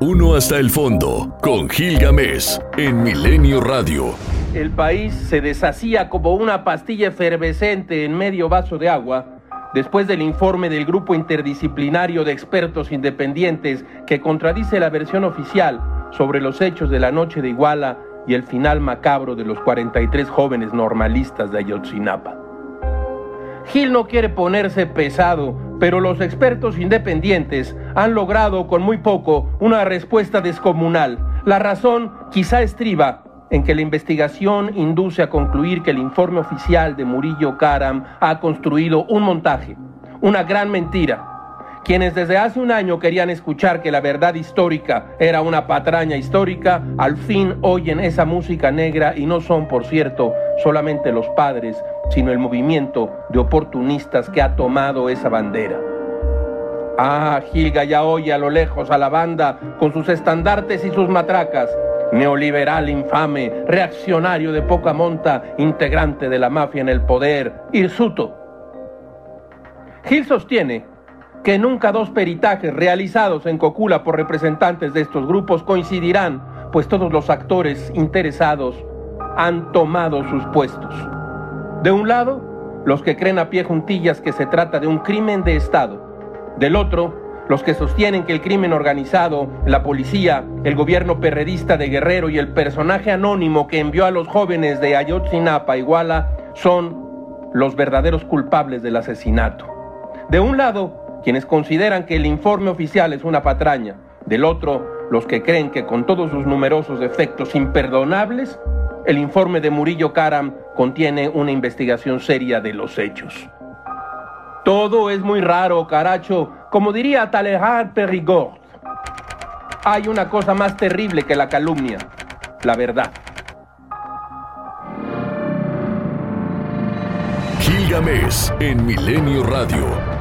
Uno hasta el fondo, con Gil Gámez, en Milenio Radio. El país se deshacía como una pastilla efervescente en medio vaso de agua después del informe del grupo interdisciplinario de expertos independientes que contradice la versión oficial sobre los hechos de la noche de Iguala y el final macabro de los 43 jóvenes normalistas de Ayotzinapa. Gil no quiere ponerse pesado, pero los expertos independientes han logrado con muy poco una respuesta descomunal. La razón quizá estriba en que la investigación induce a concluir que el informe oficial de Murillo Karam ha construido un montaje, una gran mentira. Quienes desde hace un año querían escuchar que la verdad histórica era una patraña histórica, al fin oyen esa música negra y no son, por cierto, solamente los padres, sino el movimiento de oportunistas que ha tomado esa bandera. Gilga ya oye a lo lejos a la banda con sus estandartes y sus matracas. Neoliberal infame, reaccionario de poca monta, integrante de la mafia en el poder, hirsuto. Gil sostiene que nunca dos peritajes realizados en Cocula por representantes de estos grupos coincidirán, pues todos los actores interesados han tomado sus puestos. De un lado, los que creen a pie juntillas que se trata de un crimen de Estado. Del otro, los que sostienen que el crimen organizado, la policía, el gobierno perredista de Guerrero y el personaje anónimo que envió a los jóvenes de Ayotzinapa a Iguala son los verdaderos culpables del asesinato. De un lado, quienes consideran que el informe oficial es una patraña. Del otro, los que creen que con todos sus numerosos defectos imperdonables, el informe de Murillo Karam contiene una investigación seria de los hechos. Todo es muy raro, caracho, como diría Talleyrand Perigord. Hay una cosa más terrible que la calumnia, la verdad. Gil Gámez, en Milenio Radio.